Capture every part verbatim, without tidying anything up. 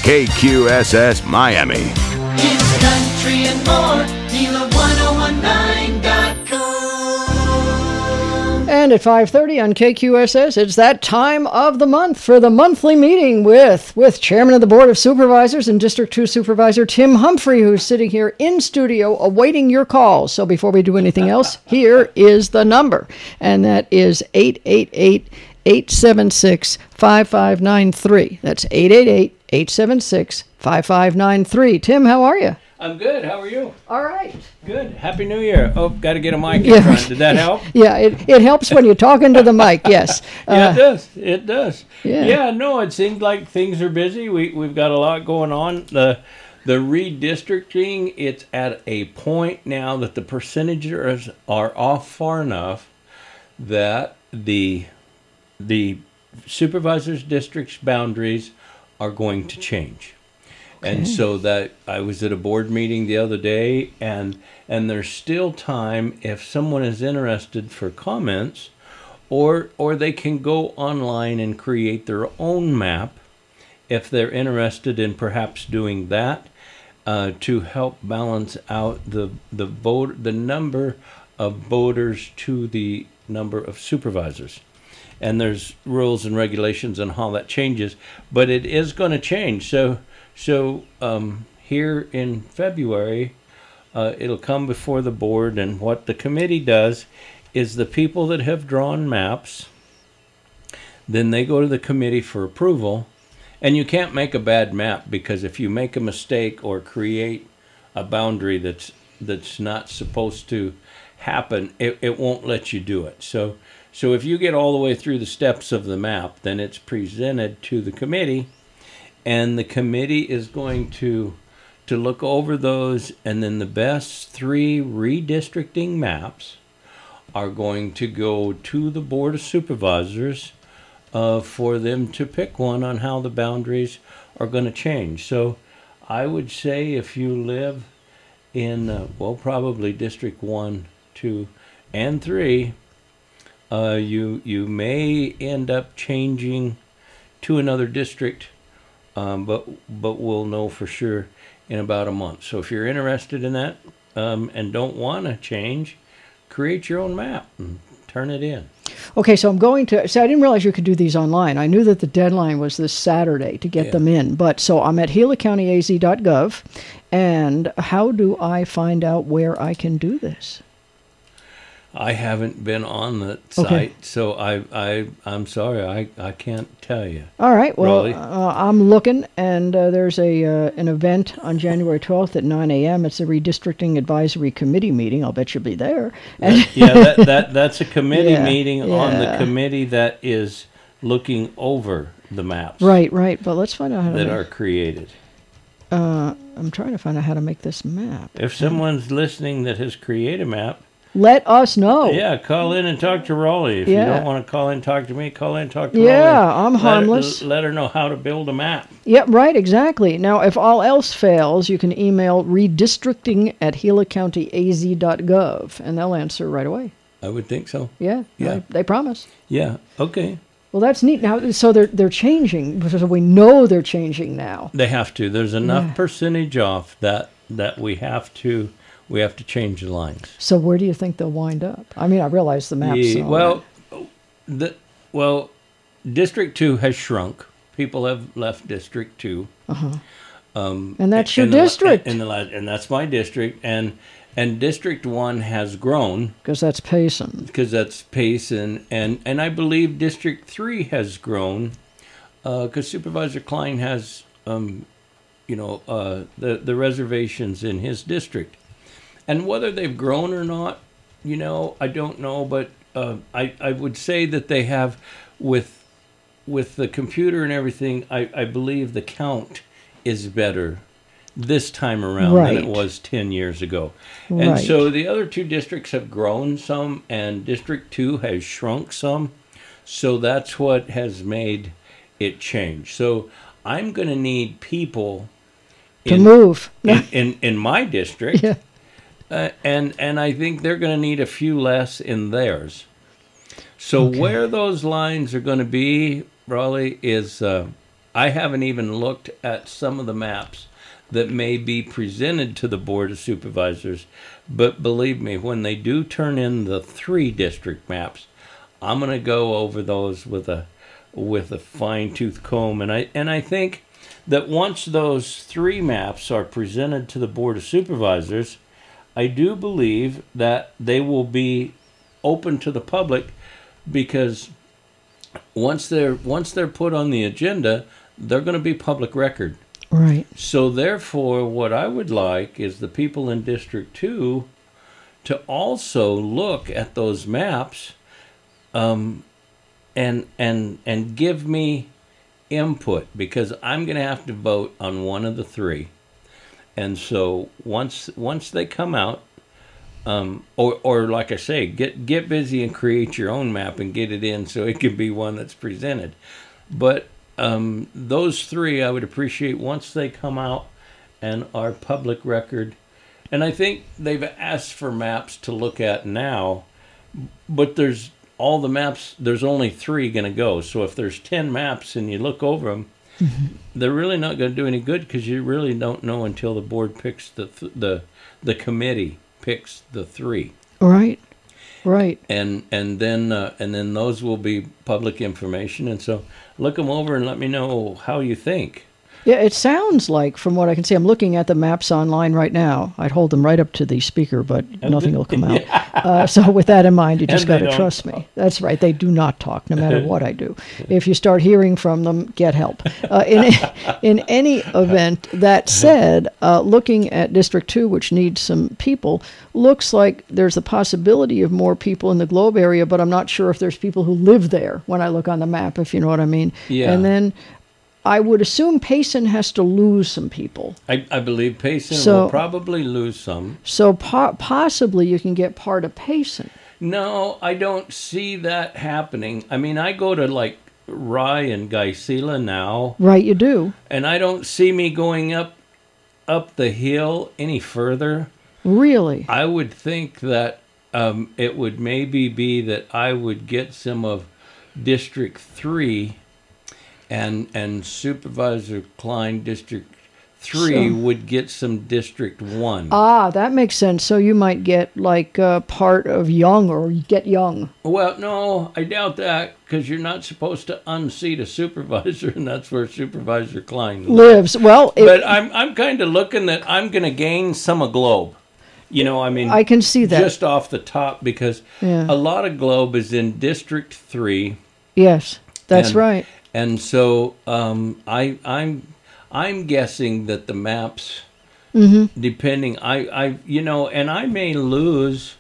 K Q S S Miami. It's country and more. Nela ten nineteen dot com. And at five thirty on K Q S S, it's that time of the month for the monthly meeting with, with Chairman of the Board of Supervisors and District two Supervisor Tim Humphrey, who's sitting here in studio awaiting your calls. So before we do anything else, here is the number, and that is eight eight eight, eight seven six, five five nine three. That's eight eight eight, eight seven six, five five nine three. Tim, how are you? I'm good. How are you? All right. Good. Happy New Year. Oh, got to get a mic in Yeah. front. Did that help? Yeah, it, it helps when you're talking to the mic, yes. Yeah, Uh, it does. It does. yeah. Yeah. No, it seems like things are busy. We we've got a lot going on. The the redistricting, it's at a point now that the percentages are off far enough that the the supervisors' district's boundaries are going to change. And so that I was at a board meeting the other day, and and there's still time if someone is interested for comments, or or they can go online and create their own map if they're interested in perhaps doing that uh, to help balance out the the vote the number of voters to the number of supervisors. And there's rules and regulations on how that changes, but it is going to change. So. So um, here in February, uh, it'll come before the board, and what the committee does is the people that have drawn maps, then they go to the committee for approval, and you can't make a bad map, because if you make a mistake or create a boundary that's that's not supposed to happen, it, it won't let you do it. So so if you get all the way through the steps of the map, then it's presented to the committee. And the committee is going to to look over those, and then the best three redistricting maps are going to go to the Board of Supervisors uh, for them to pick one on how the boundaries are going to change. So I would say if you live in, uh, well, probably District one, two, and three, uh, you, you may end up changing to another district. Um, but but we'll know for sure in about a month. So if you're interested in that um, and don't want to change, create your own map and turn it in. Okay, so I'm going to, so I didn't realize you could do these online. I knew that the deadline was this Saturday to get Yeah. them in, but so I'm at gila county a z dot gov, and how do I find out where I can do this? I haven't been on the Okay. site, so I, I, I'm sorry, I, I can't tell you. All right, well, Raleigh? uh, I'm looking, and uh, there's a uh, an event on January twelfth at nine a.m. It's a redistricting advisory committee meeting. I'll bet you'll be there. And yeah, that, that that's a committee Yeah, meeting on the yeah. committee that is looking over the maps right, right, but let's find out how to that make, are created. uh, I'm trying to find out how to make this map. If someone's listening that has created a map, Let us know. yeah, call in and talk to Raleigh. If Yeah. you don't want to call in and talk to me, call in and talk to Yeah, Raleigh. I'm Let her- harmless. Let her know how to build a map. Yeah, right, exactly. Now, if all else fails, you can email redistricting at gila county a z dot gov, and they'll answer right away. I would think so. Yeah, Yeah. They, they promise. Yeah, okay. Well, that's neat. Now, so they're they're changing. So we know they're changing now. They have to. There's enough Yeah. percentage off that that we have to we have to change the lines. So where do you think they'll wind up? I mean, I realize the maps. Yeah, and all well, the well, District Two has shrunk. People have left District Two. Uh-huh. Um, And that's your in the la- district. In the la- and that's my district. And and District One has grown because that's Payson. because that's Payson, and and I believe District Three has grown because Supervisor Klein has um, you know uh, the the reservations in his district, and whether they've grown or not, you know, I don't know, but uh, I I would say that they have with with the computer and everything. I I believe the count is better this time around than it Right. was ten years ago. And Right. so the other two districts have grown some, and District two has shrunk some. So that's what has made it change. So I'm going to need people To in, move. in, in, in my district, Yeah. uh, and, and I think they're going to need a few less in theirs. So Okay. where those lines are going to be, Raleigh, is uh, I haven't even looked at some of the maps that may be presented to the Board of Supervisors. But believe me, when they do turn in the three district maps, I'm going to go over those with a with a fine-tooth comb. And I and I think that once those three maps are presented to the Board of Supervisors, I do believe that they will be open to the public, because once they're once they're put on the agenda, they're going to be public record. Right. So therefore, what I would like is the people in District two to also look at those maps, um, and and and give me input, because I'm going to have to vote on one of the three. And so once once they come out, um, or or like I say, get get busy and create your own map and get it in so it can be one that's presented. But um, those three I would appreciate once they come out and are public record. And I think they've asked for maps to look at now, but there's all the maps, there's only three going to go. So if there's ten maps and you look over them, mm-hmm. they're really not going to do any good, because you really don't know until the board picks the th- the the committee picks the three. Right, right. And and then uh, and then those will be public information. And so look them over and let me know how you think. Yeah, it sounds like, from what I can see, I'm looking at the maps online right now. I'd hold them right up to the speaker, but nothing will come out. Uh, so with that in mind, you just got to trust me. That's right. They do not talk, no matter what I do. If you start hearing from them, get help. Uh, in, in any event, that said, uh, looking at District two, which needs some people, looks like there's a possibility of more people in the Globe area, but I'm not sure if there's people who live there when I look on the map, if you know what I mean. Yeah. And then I would assume Payson has to lose some people. I, I believe Payson So- will probably lose some. So po- possibly you can get part of Payson. No, I don't see that happening. I mean, I go to like Rye and Gaisila now, Right, you do. and I don't see me going up up the hill any further. Really? I would think that um, it would maybe be that I would get some of District three, and and Supervisor Klein, District three, So- would get some District one. Ah, that makes sense. So you might get like uh, part of Young, or you get Young. Well, no, I doubt that, because you're not supposed to unseat a supervisor, and that's where Supervisor Klein lives. Lives. Well, it, But I'm I'm kind of looking that I'm going to gain some of Globe. You know, I mean, I can see that. just off the top, because Yeah. a lot of Globe is in District three. Yes, that's and, right. And so um, I I'm I'm guessing that the maps, Mm-hmm. depending, I I you know, and I may lose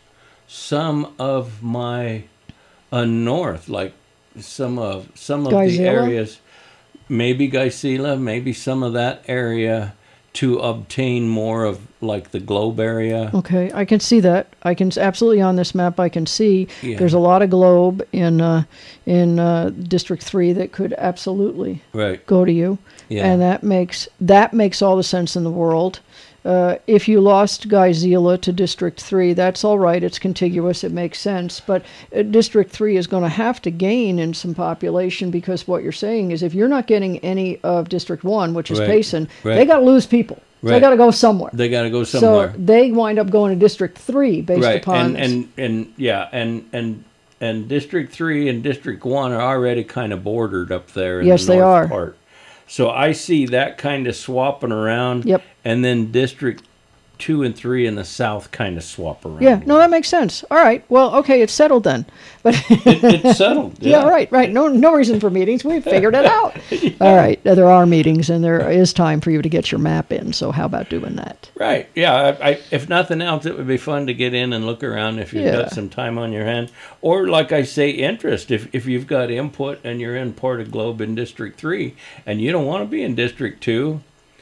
some of my uh, north, like some of some of the Gaisila? areas, maybe Gaisila, maybe some of that area, to obtain more of like the Globe area. Okay, I can see that. I can absolutely, on this map I can see Yeah. there's a lot of Globe in uh, in uh, District three that could absolutely Right. go to you. Yeah. And that makes that makes all the sense in the world. Uh, if you lost Gaisila to District three, that's all right. It's contiguous. It makes sense. But uh, District three is going to have to gain in some population, because what you're saying is if you're not getting any of District one, which is Right. Payson, Right. they got to lose people. So they Right. got to go somewhere. They got to go somewhere. So they wind up going to District three based Right. upon And, and and yeah, and and and District three and District one are already kind of bordered up there in Yes, the they north are. part. So I see that kind of swapping around. Yep. And then District two and three in the south kind of swap around. Yeah, no, that makes sense. All right. Well, okay, it's settled then. But It, it's settled. yeah, right, right. No, no reason for meetings. We figured it out. All right. There are meetings, and there is time for you to get your map in. So how about doing that? Right. Yeah. I, I, if nothing else, it would be fun to get in and look around if you've Yeah. got some time on your hand, or like I say, interest. If if you've got input and you're in Port of Globe in District three, and you don't want to be in District two,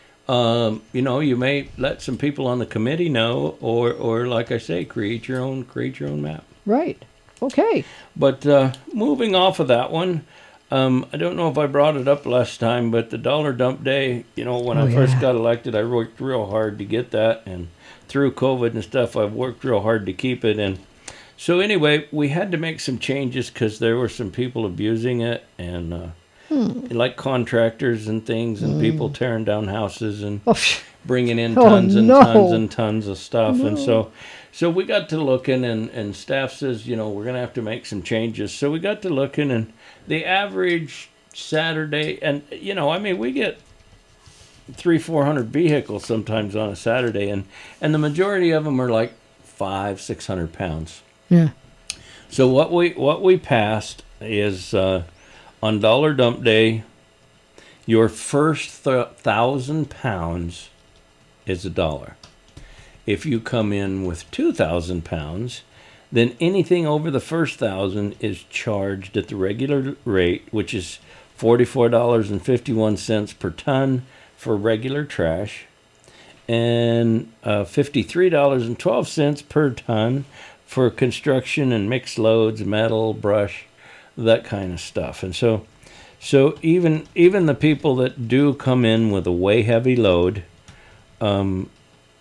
um, you know, you may let some people on the committee know, or or like I say, create your own create your own map. Right. Okay. But uh, moving off of that one, um, I don't know if I brought it up last time, but the dollar dump day, you know, when Oh, I first yeah. got elected, I worked real hard to get that. And through COVID and stuff, I've worked real hard to keep it. And so anyway, we had to make some changes because there were some people abusing it. And uh, like contractors and things, and people tearing down houses and Oh, psh. bringing in Oh, tons and no. tons and tons of stuff. And so, so we got to looking, and, and staff says, you know, we're going to have to make some changes. So we got to looking, and the average Saturday, and, you know, I mean, we get three, four hundred vehicles sometimes on a Saturday, and, and the majority of them are like five, six hundred pounds. Yeah. So what we what we passed is uh, on Dollar Dump Day, your first th- thousand pounds is a dollar. If you come in with two thousand pounds, then anything over the first thousand is charged at the regular rate, which is forty-four dollars and fifty-one cents per ton for regular trash, and uh, fifty-three dollars and twelve cents per ton for construction and mixed loads, metal, brush, that kind of stuff. And so, so even even the people that do come in with a way heavy load, um,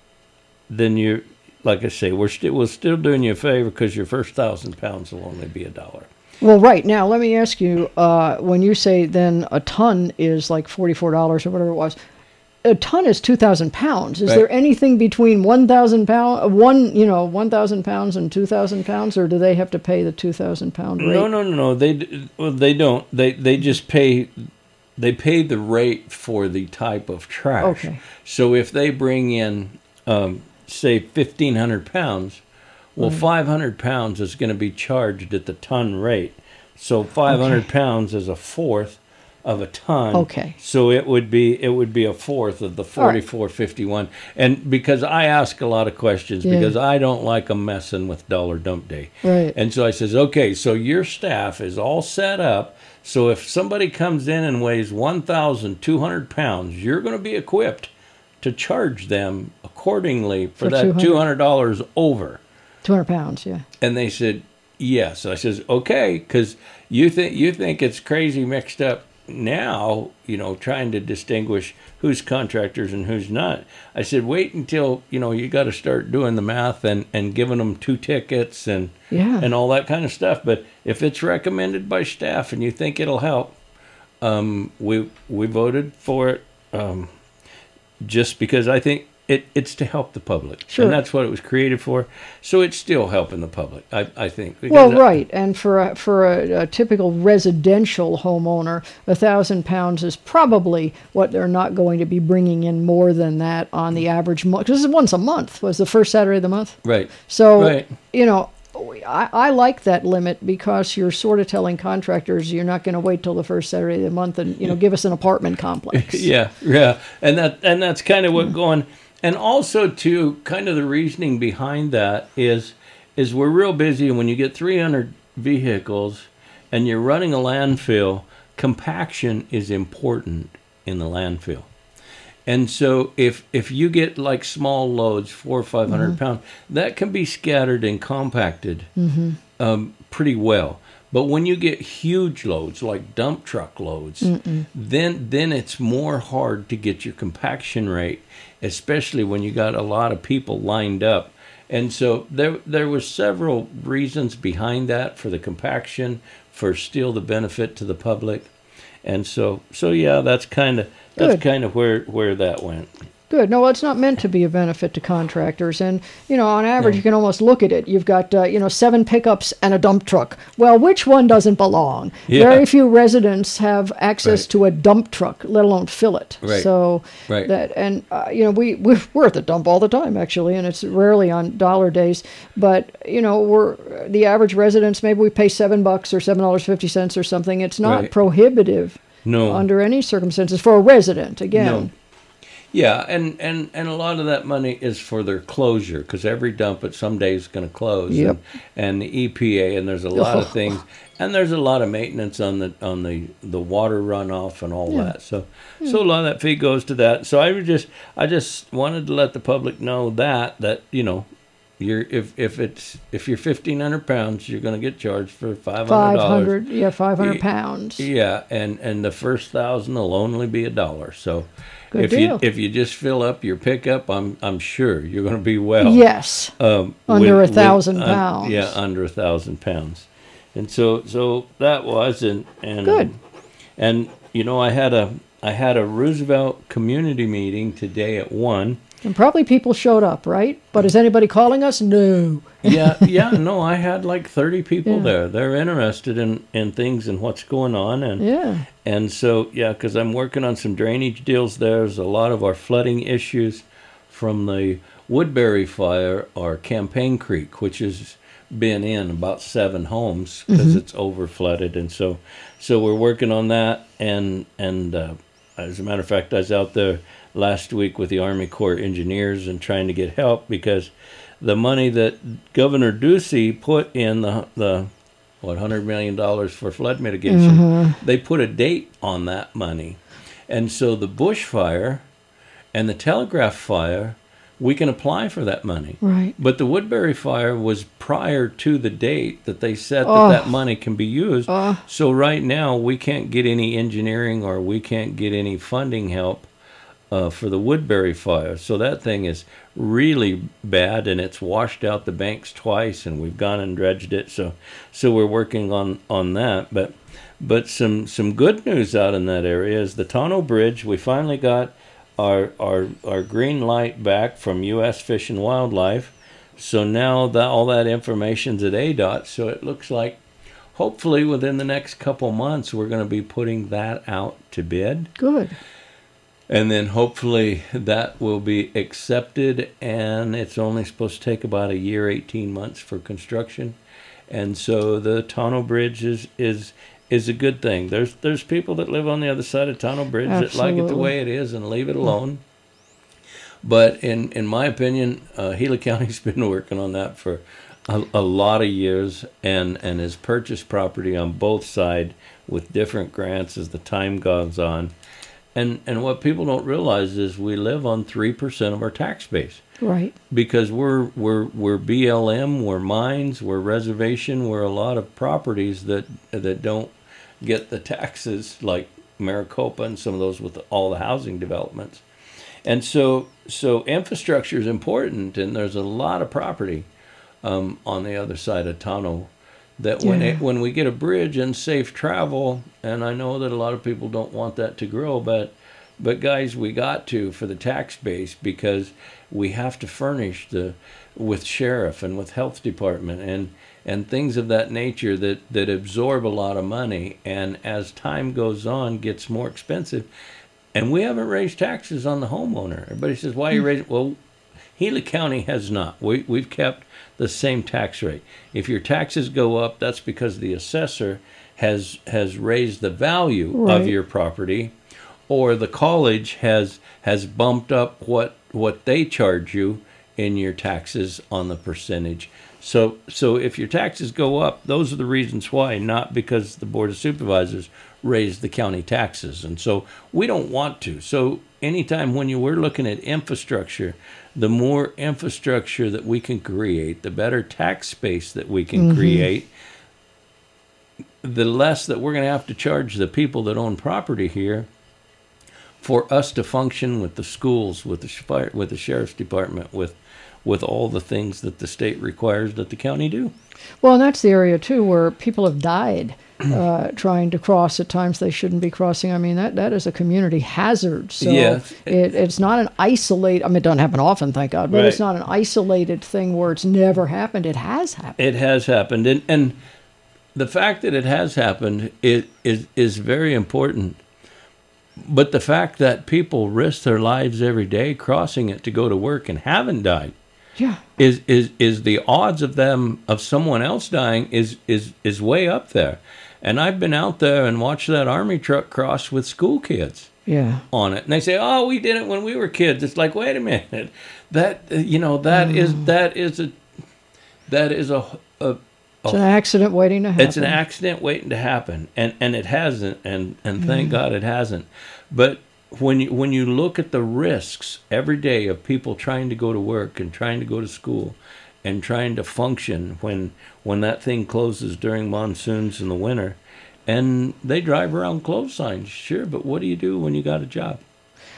then you, like I say, we're still we're still doing you a favor because your first thousand pounds will only be a dollar. Well, right. Now, let me ask you, uh, when you say then a ton is like forty-four dollars or whatever it was, a ton is two thousand pounds. Is Right. there anything between one thousand pound, one, you know, one thousand pounds and two thousand pounds, or do they have to pay the two thousand pound rate? No, no, no, no. They d- well, they don't. They they just pay. They pay the rate for the type of trash. Okay. So if they bring in, um, say, fifteen hundred pounds, well, Mm. five hundred pounds is going to be charged at the ton rate. So five hundred Okay. pounds is a fourth of a ton. Okay. So it would be it would be a fourth of the All right. forty-four fifty-one. And because I ask a lot of questions, Yeah. because I don't like them messing with Dollar Dump Day. Right. And so I says, okay, so your staff is all set up. So if somebody comes in and weighs one thousand two hundred pounds, you're going to be equipped to charge them accordingly for, For that two hundred. two hundred dollars over. two hundred pounds, yeah. And they said, yes. I says, okay, because you think you think it's crazy mixed up now, you know, trying to distinguish who's contractors and who's not. I said, wait until, you know, you got to start doing the math and, and giving them two tickets and Yeah. and all that kind of stuff. But if it's recommended by staff and you think it'll help, um, we we voted for it um, just because I think it, it's to help the public. Sure. And that's what it was created for. So it's still helping the public, I, I think. Well, Because I- right, and for a, for a, a typical residential homeowner, a thousand pounds is probably what they're not going to be bringing in more than that on the average month. Because this is once a month. Was the first Saturday of the month? Right. So Right. you know, I, I like that limit because you're sort of telling contractors you're not going to wait till the first Saturday of the month and you know give us an apartment complex. Yeah, yeah, and that and that's kind of what going, and also too, kind of the reasoning behind that is, is we're real busy, and when you get three hundred vehicles, and you're running a landfill, compaction is important in the landfill, and so if if you get like small loads, four or five hundred pounds, that can be scattered and compacted um, pretty well. But when you get huge loads, like dump truck loads, then then it's more hard to get your compaction rate, especially when you got a lot of people lined up. And so there there was several reasons behind that for the compaction, for still the benefit to the public. And so so yeah, that's kind of that's Good. kind of where where that went. Good. No, it's not meant to be a benefit to contractors. And, you know, on average, you can almost look at it. You've got, uh, you know, seven pickups and a dump truck. Well, which one doesn't belong? Yeah. Very few residents have access Right. to a dump truck, let alone fill it. Right. So Right. that, and, uh, you know, we, we're we're at the dump all the time, actually, and it's rarely on dollar days. But, you know, we're the average residents, maybe we pay seven bucks or seven dollars and fifty cents or something. It's not Right. prohibitive No. under any circumstances for a resident, again. No. Yeah, and, and, and a lot of that money is for their closure, because every dump at some day is going to close. Yep. And, and the E P A, and there's a lot of things, and there's a lot of maintenance on the on the, the water runoff and all Yeah. that. So so a lot of that fee goes to that. So I would just I just wanted to let the public know that that you know. You're if if it's if you're fifteen hundred pounds, you're going to get charged for five hundred Five dollars. hundred, yeah, five hundred Y- pounds. Yeah, and and the first thousand will only be a dollar. So Good if deal. you if you just fill up your pickup, I'm I'm sure you're going to be well. Yes. Um, Under with- a thousand with, uh, pounds. yeah, under a thousand pounds. And so so that was and and Good. and you know, I had a I had a Roosevelt community meeting today at one. And probably people showed up, right? But is anybody calling us? No. yeah, yeah, no, I had like thirty people Yeah. there. They're interested in, in things and what's going on. And Yeah. and so, yeah, because I'm working on some drainage deals there. There's a lot of our flooding issues from the Woodbury fire or Campaign Creek, which has been in about seven homes because it's over flooded. And so so we're working on that. And, and uh, as a matter of fact, I was out there last week with the Army Corps of Engineers and trying to get help because the money that Governor Ducey put in the the what one hundred million dollars for flood mitigation, they put a date on that money, and so the Bush fire and the Telegraph fire, we can apply for that money. Right. But the Woodbury fire was prior to the date that they said that Oh. that money can be used. Oh. So right now we can't get any engineering or we can't get any funding help uh, for the Woodbury fire. So that thing is really bad, and it's washed out the banks twice, and we've gone and dredged it. So so we're working on, on that. But but some some good news out in that area is the Tonto Bridge. We finally got our our our green light back from U S Fish and Wildlife. So now that all that information's at A D O T. So it looks like hopefully within the next couple months we're going to be putting that out to bid. Good. And then hopefully that will be accepted, and it's only supposed to take about a year, eighteen months for construction. And so the Tonto Bridge is is is a good thing. There's there's people that live on the other side of Tonto Bridge that like it the Absolutely. way it is and leave it alone. But in, in my opinion, uh, Gila County's been working on that for a, a lot of years, and, and has purchased property on both sides with different grants as the time goes on. And and what people don't realize is we live on three percent of our tax base Right. because we're we're we're B L M, we're mines, we're reservation, we're a lot of properties that that don't get the taxes like Maricopa and some of those with all the housing developments. And so so infrastructure is important, and there's a lot of property um, on the other side of Tonto that when Yeah. it, when we get a bridge and safe travel, and I know that a lot of people don't want that to grow, but but guys, we got to for the tax base, because we have to furnish the with sheriff and with health department and and things of that nature that that absorb a lot of money, and as time goes on gets more expensive. And we haven't raised taxes on the homeowner. Everybody says, why are you raising? Well, Gila County has not. We, we've kept the same tax rate. If your taxes go up, that's because the assessor has has raised the value Right. of your property, or the college has has bumped up what what they charge you in your taxes on the percentage. So so if your taxes go up, those are the reasons why, not because the Board of Supervisors raised the county taxes. And so we don't want to. So anytime when you we're looking at infrastructure, the more infrastructure that we can create, the better tax space that we can create, the less that we're going to have to charge the people that own property here for us to function with the schools, with the fire, with the sheriff's department, with with all the things that the state requires that the county do. Well, and that's the area too where people have died uh, trying to cross at times they shouldn't be crossing. I mean, that, that is a community hazard. So Yes. it, it's not an isolated. I mean, it doesn't happen often, thank God, but it's Right. not an isolated thing where it's never happened. It has happened. It has happened, and and the fact that it has happened is is, is very important. But the fact that people risk their lives every day crossing it to go to work and haven't died Yeah. is is is the odds of them of someone else dying is is is way up there. And I've been out there and watched that army truck cross with school kids Yeah. on it, and they say, "Oh, we did it when we were kids." It's like, wait a minute, that uh, you know that is that is a that is a, a It's an accident waiting to happen. it's an accident waiting to happen, and and it hasn't, and and thank God it hasn't. But when you when you look at the risks every day of people trying to go to work and trying to go to school and trying to function when when that thing closes during monsoons in the winter, and they drive around closed signs, sure, but what do you do when you got a job?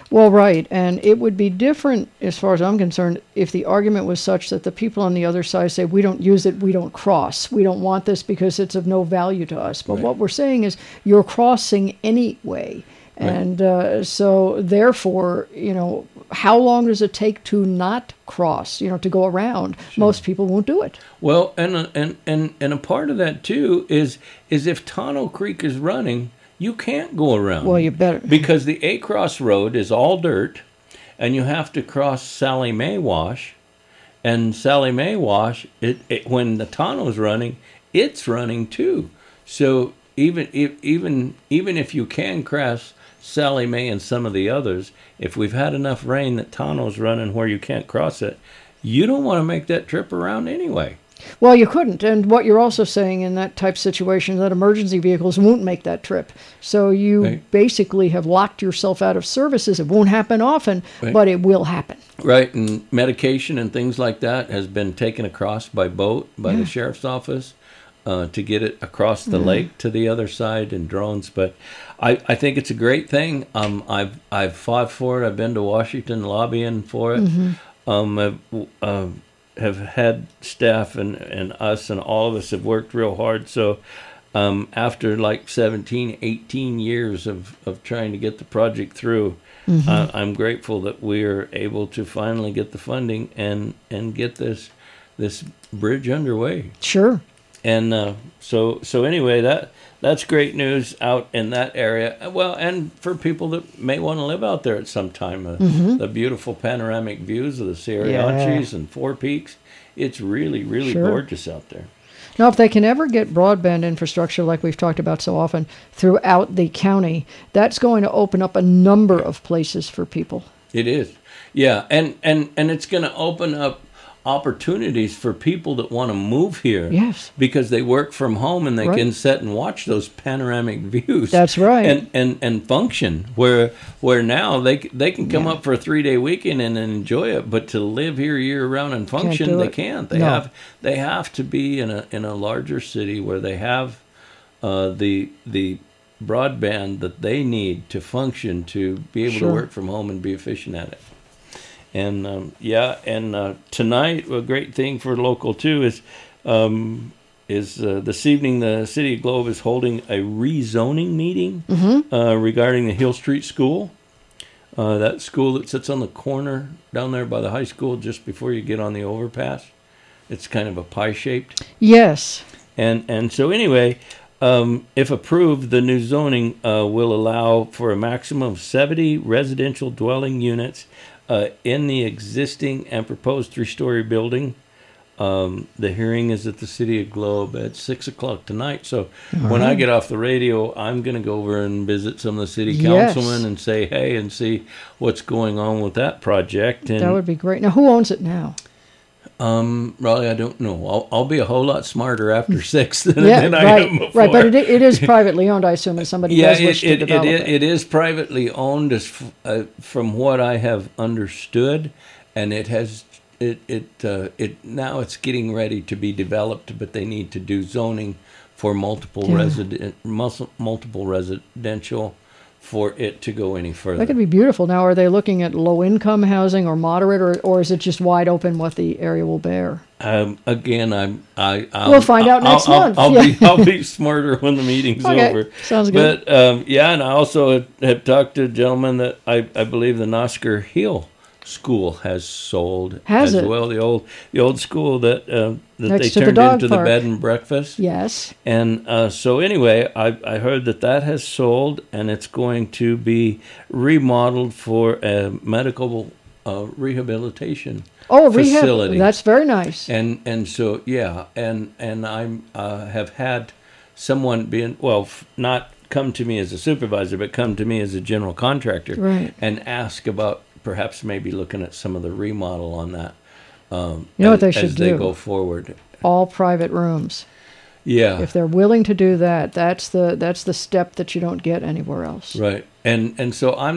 Well, right, and it would be different, as far as I'm concerned, if the argument was such that the people on the other side say, we don't use it, we don't cross, we don't want this because it's of no value to us. But Right. what we're saying is, you're crossing anyway. And uh, so, therefore, you know, how long does it take to not cross, you know, to go around? Most people won't do it. Well, and a, and and and a part of that too is is if Tonneau Creek is running, you can't go around. Well, you better. Because the A Cross Road is all dirt, and you have to cross Sally Mae Wash, and Sally Mae Wash, it, it when the Tonneau's running, it's running too. So even if even even if you can cross Sally Mae and some of the others, if we've had enough rain that Tonneau's running where you can't cross it, you don't want to make that trip around anyway. Well, you couldn't. And what you're also saying in that type of situation is that emergency vehicles won't make that trip. So you Right. basically have locked yourself out of services. It won't happen often, Right. but it will happen. Right, and medication and things like that has been taken across by boat by Yeah. the sheriff's office uh, to get it across the Mm-hmm. lake to the other side in drones. But I, I think it's a great thing. Um, I've I've fought for it. I've been to Washington lobbying for it. Mm-hmm. Um, I've, uh, have had staff and, and us and all of us have worked real hard. So um, after like seventeen, eighteen years of, of trying to get the project through, uh, I'm grateful that we're able to finally get the funding and, and get this this bridge underway. Sure. And uh, so so anyway, that that's great news out in that area. Well, and for people that may want to live out there at some time, uh, the beautiful panoramic views of the Sierra Yeah. Anchis and Four Peaks, it's really, really Sure. gorgeous out there. Now, if they can ever get broadband infrastructure like we've talked about so often throughout the county, that's going to open up a number of places for people. It is. Yeah, and, and, and it's going to open up opportunities for people that want to move here. Yes. Because they work from home and they Right. can sit and watch those panoramic views. That's right. And and, and function where where now they c- they can come Yeah. up for a three day weekend and enjoy it, but to live here year round and function do they it. can't. They No. have they have to be in a in a larger city where they have uh, the the broadband that they need to function to be able Sure. to work from home and be efficient at it. And um, yeah, and uh, tonight a great thing for local too is um, is uh, this evening the City of Globe is holding a rezoning meeting uh, regarding the Hill Street School. Uh, that school that sits on the corner down there by the high school just before you get on the overpass. It's kind of a pie shaped. Yes. And and so anyway, um, if approved, the new zoning uh, will allow for a maximum of seventy residential dwelling units uh, in the existing and proposed three-story building. Um, the hearing is at the City of Globe at six o'clock tonight. So when I get off the radio, I'm going to go over and visit some of the city Yes. councilmen and say hey and see what's going on with that project. And That would be great. Now, who owns it now? Um, Raleigh, I don't know. I'll, I'll be a whole lot smarter after six than, Yeah, than I right, am before. right. But it, it is privately owned, I assume, and somebody yeah, does wish it, to it, develop it, it. it is privately owned, as f- uh, from what I have understood, and it has it it uh, it now it's getting ready to be developed, but they need to do zoning for multiple Yeah. resident mus- multiple residential for it to go any further. That could be beautiful. Now, are they looking at low-income housing or moderate, or, or is it just wide open what the area will bear? Um, again, I'm. I. I'll, We'll find out I'll- next I'll, month. I'll, Yeah. be. I'll be smarter when the meeting's Okay, over. sounds good. But um, yeah, and I also have, have talked to a gentleman that I, I believe the Nosker Hill School has sold Has as it? well. The old the old school that uh, that Next they to the turned dog into the park. bed and breakfast. Yes. And uh, so anyway, I, I heard that that has sold, and it's going to be remodeled for a medical uh, rehabilitation Oh, rehab. facility. That's very nice. And and so yeah, and and I'm uh, have had someone being well, f- not come to me as a supervisor, but come to me as a general contractor, Right. and ask about perhaps maybe looking at some of the remodel on that. Um, You know what as, they should as they do? go forward. All private rooms. Yeah, If they're willing to do that, that's the that's the step that you don't get anywhere else. right. And and so I'm not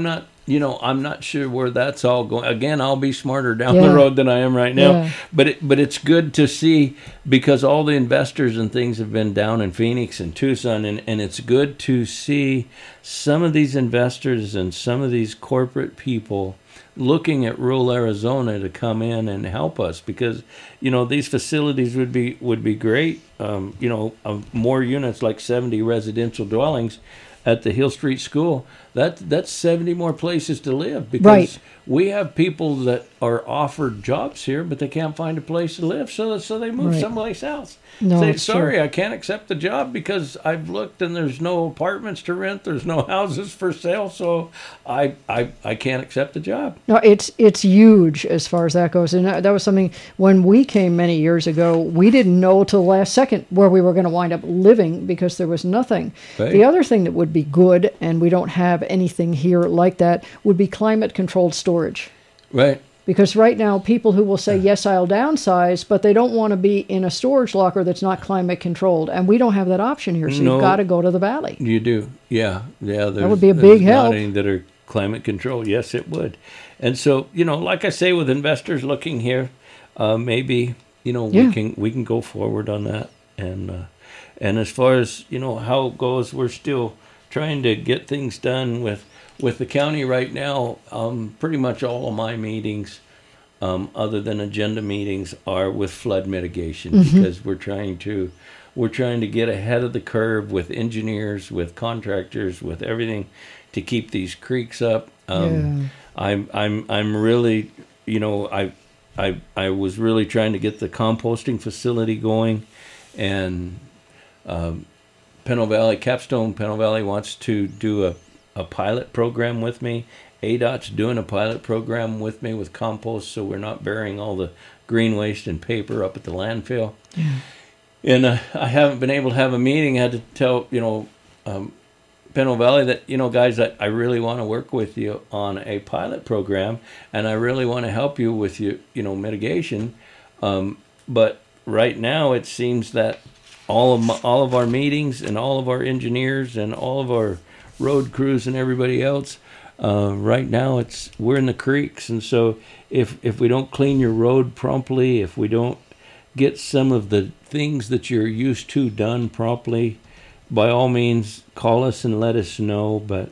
you know, I'm not sure where that's all going. Again, I'll be smarter down Yeah. the road than I am right now. Yeah. But it, but it's good to see, because all the investors and things have been down in Phoenix and Tucson, and, and it's good to see some of these investors and some of these corporate people looking at rural Arizona to come in and help us, because, you know, these facilities would be would be great. Um, you know, um, more units, like seventy residential dwellings at the Hill Street School. That that's seventy more places to live, because Right. we have people that are offered jobs here, but they can't find a place to live, so so they move Right. someplace else. No, Say, it's sorry, true. I can't accept the job because I've looked and there's no apartments to rent, there's no houses for sale, so I I, I can't accept the job. No, it's it's huge as far as that goes, and that that was something when we came many years ago. We didn't know till the last second where we were going to wind up living, because there was nothing. Right. The other thing that would be good, and we don't have anything here like that, would be climate-controlled storage. Right. Because right now, people who will say, yes, I'll downsize, but they don't want to be in a storage locker that's not climate controlled. And we don't have that option here, so No. you've got to go to the valley. You do, yeah, yeah. There's, would be a there's big not help. any that are climate control. Yes, it would. And so, you know, like I say, with investors looking here, uh, maybe you know Yeah. we can we can go forward on that. And uh, and as far as you know how it goes, we're still trying to get things done with with the county right now. Um, pretty much all of my meetings, um, other than agenda meetings, are with flood mitigation, Mm-hmm. because we're trying to we're trying to get ahead of the curve with engineers, with contractors, with everything to keep these creeks up. Um, I'm I'm I'm really, you know, I I I was really trying to get the composting facility going, and um, Pinto Valley, Capstone Pinto Valley wants to do a, a pilot program with me. A DOT's doing a pilot program with me with compost, so we're not burying all the green waste and paper up at the landfill. And uh, I haven't been able to have a meeting. I had to tell, you know, um, Pinto Valley that, you know, guys, I, I really want to work with you on a pilot program, and I really want to help you with your, you know, mitigation. Um, but right now it seems that all of my, all of our meetings and all of our engineers and all of our road crews and everybody else, uh, right now it's we're in the creeks, and so if if we don't clean your road promptly, if we don't get some of the things that you're used to done promptly, by all means, call us and let us know. But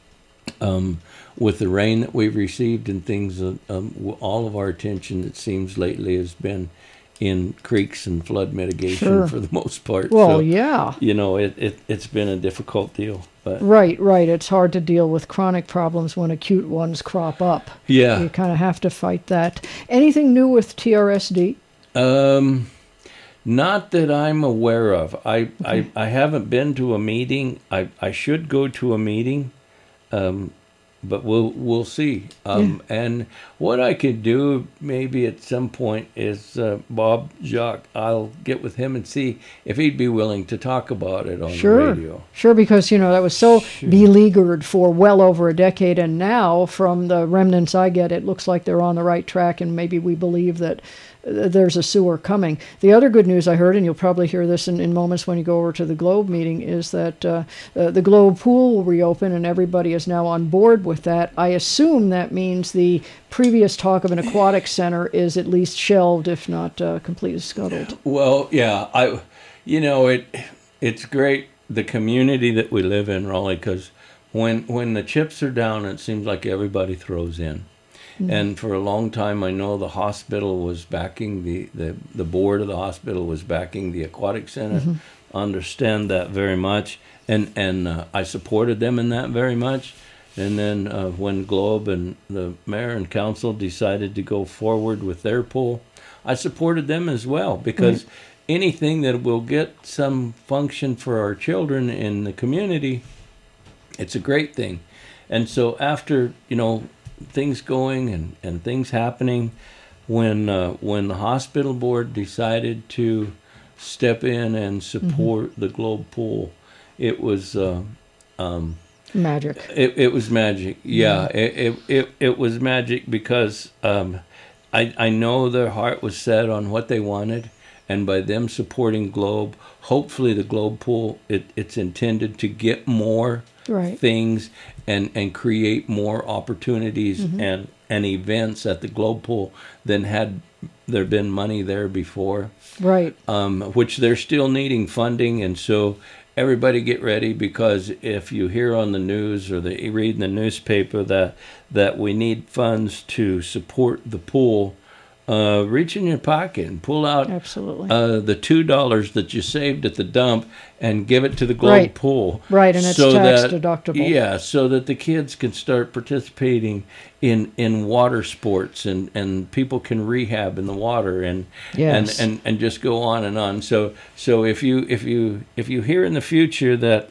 um, with the rain that we've received and things, uh, um, all of our attention, it seems, lately has been in creeks and flood mitigation Sure. for the most part. Well, So, yeah. you know, it, it, it's been a difficult deal. But Right, right. It's hard to deal with chronic problems when acute ones crop up. yeah. You kind of have to fight that. Anything new with T R S D? Um, not that I'm aware of. I, I, I haven't been to a meeting. I, I should go to a meeting, um, but we'll we'll see. Um, and what I could do maybe at some point is uh, Bob Jacques. I'll get with him and see if he'd be willing to talk about it on Sure, the radio. sure, because you know that was so beleaguered for well over a decade, and now from the remnants I get, it looks like they're on the right track, and maybe we believe that uh, there's a sewer coming. The other good news I heard, and you'll probably hear this in, in moments when you go over to the Globe meeting, is that uh, uh, the Globe pool will reopen, and everybody is now on board with that. I assume that means the previous talk of an aquatic center is at least shelved, if not uh, completely scuttled. Well, yeah, I, you know, it, it's great the community that we live in, Raleigh, because when when the chips are down, it seems like everybody throws in. And for a long time, I know the hospital was backing the the the board of the hospital was backing the aquatic center. Understand that very much, and and uh, I supported them in that very much. And then uh, when Globe and the mayor and council decided to go forward with their pool, I supported them as well, because anything that will get some function for our children in the community, it's a great thing. And so after, you know, things going and, and things happening, when uh, when the hospital board decided to step in and support the Globe pool, it was uh, um, Magic. it, it was magic. Yeah, it, it it it was magic because um, I I know their heart was set on what they wanted, and by them supporting Globe, hopefully the Globe pool, it, it's intended to get more right. things and, and create more opportunities Mm-hmm. and, and events at the Globe Pool than had there been money there before. Right. Um, which they're still needing funding, and so everybody get ready, because if you hear on the news or the, you read in the newspaper that that we need funds to support the pool, uh, reach in your pocket and pull out Absolutely. uh, the two dollars that you saved at the dump and give it to the Globe Right. Pool. Right, and it's so tax that, deductible. Yeah, so that the kids can start participating in, in water sports, and, and people can rehab in the water, and Yes. and, and and just go on and on. So so if you if you if you hear in the future that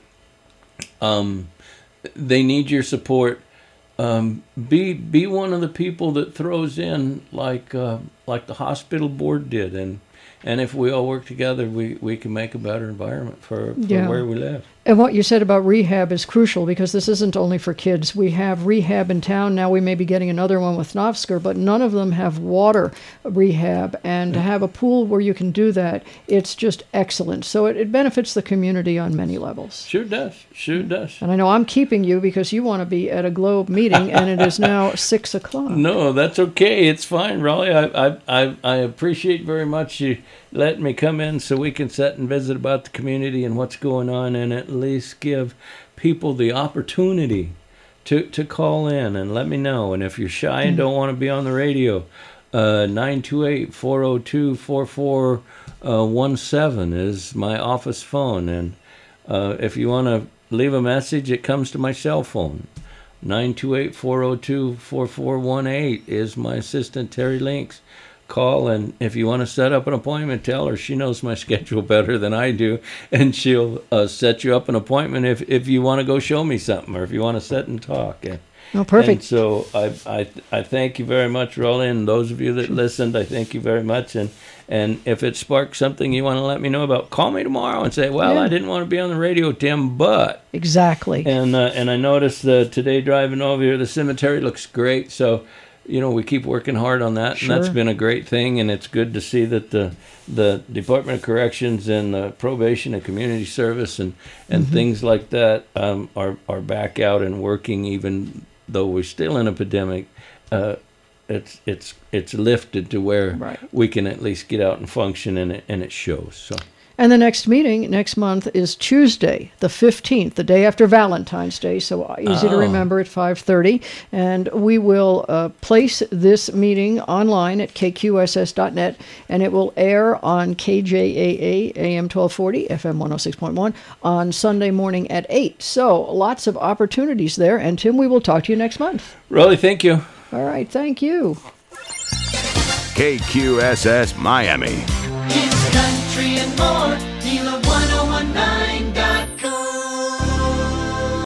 um they need your support, um be be one of the people that throws in, like uh, like the hospital board did, and and if we all work together, we, we can make a better environment for, for Yeah. where we live. And what you said about rehab is crucial, because this isn't only for kids. We have rehab in town. Now we may be getting another one with Novsker, but none of them have water rehab. And to have a pool where you can do that, it's just excellent. So it, it benefits the community on many levels. Sure does. Sure does. And I know I'm keeping you because you want to be at a Globe meeting, and it is now six o'clock. No, that's okay. It's fine, Raleigh. I, I, I, I appreciate very much you letting me come in so we can sit and visit about the community and what's going on, and at least give people the opportunity to, to call in and let me know. And if you're shy and don't want to be on the radio, uh, nine two eight, four oh two, four four one seven is my office phone. And uh, if you want to leave a message, it comes to my cell phone. nine two eight, four oh two, four four one eight is my assistant, Terry Links. Call, and if you want to set up an appointment, tell her. She knows my schedule better than I do, and she'll uh, set you up an appointment if, if you want to go show me something, or if you want to sit and talk. And, Oh, perfect. and so I, I I thank you very much, Rolly, and those of you that listened, I thank you very much. And and if it sparks something you want to let me know about, call me tomorrow and say, well, Yeah. I didn't want to be on the radio, Tim, but... Exactly. And, uh, and I noticed that today driving over here, the cemetery looks great, so... You know, we keep working hard on that, Sure. and that's been a great thing. And it's good to see that the the Department of Corrections and the probation and community service and, and Mm-hmm. things like that um, are are back out and working, even though we're still in a pandemic. Uh, it's it's it's lifted to where Right. we can at least get out and function, and it and it shows. So. And the next meeting next month is Tuesday, the fifteenth, the day after Valentine's Day, so easy to Oh. remember at five thirty. And we will uh, place this meeting online at k q s s dot net, and it will air on K J A A A M twelve forty, F M one oh six point one on Sunday morning at eight. So lots of opportunities there. And Tim, we will talk to you next month. Rolly, thank you. All right, thank you. K Q S S Miami. It's country and more. Neil